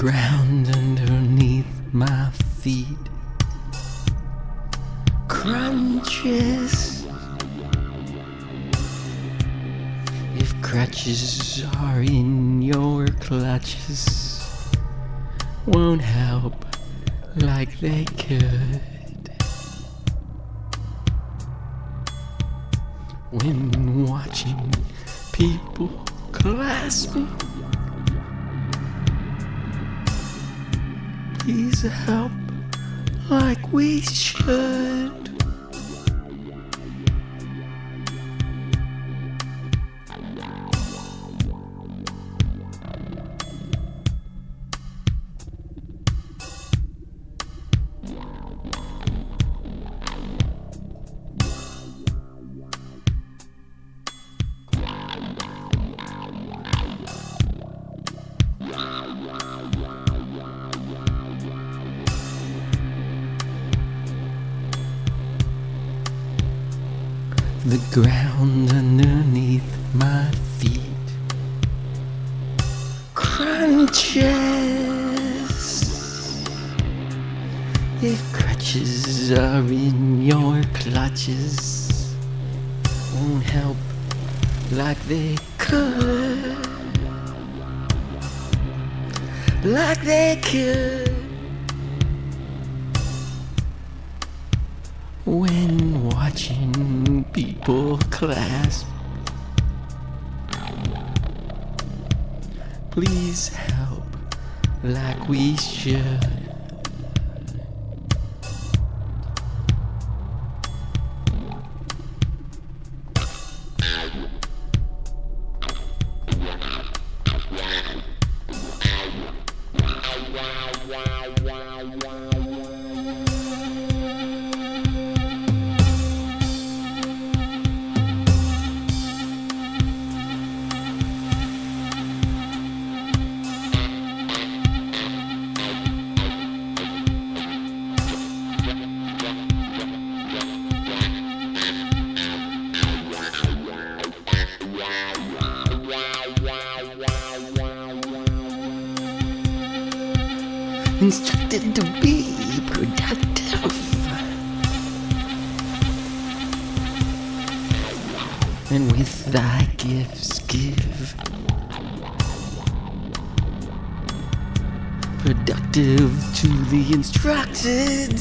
ground underneath my feet crunches. If crutches are in your clutches, won't help like they could. When watching people clasp me, please help like we should. The ground underneath my feet crunches. If crutches are in your clutches, won't help like they could. Like they could. When watching people clasp, please help like we should. Instructed to be productive, and with thy gifts give. Productive to the instructed,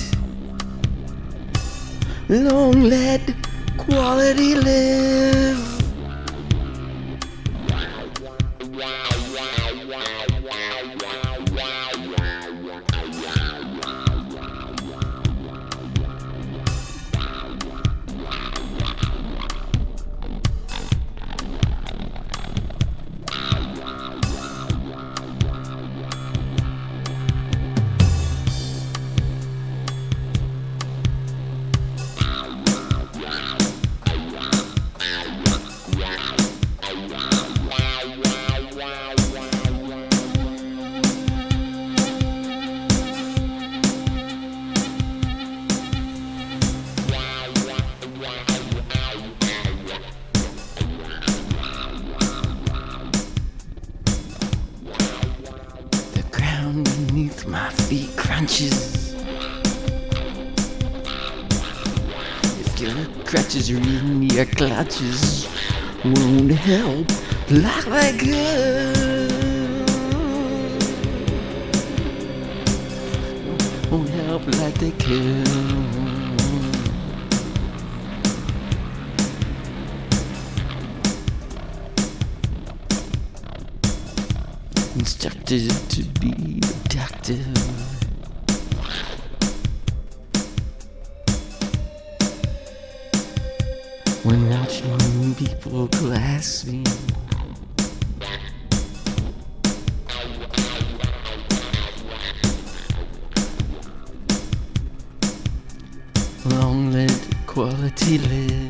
long let quality live. Beneath my feet crunches. If your crutches are in your clutches, won't help like they could. Won't help like they could. Instructed to be productive, when watching people clasping, long let quality live.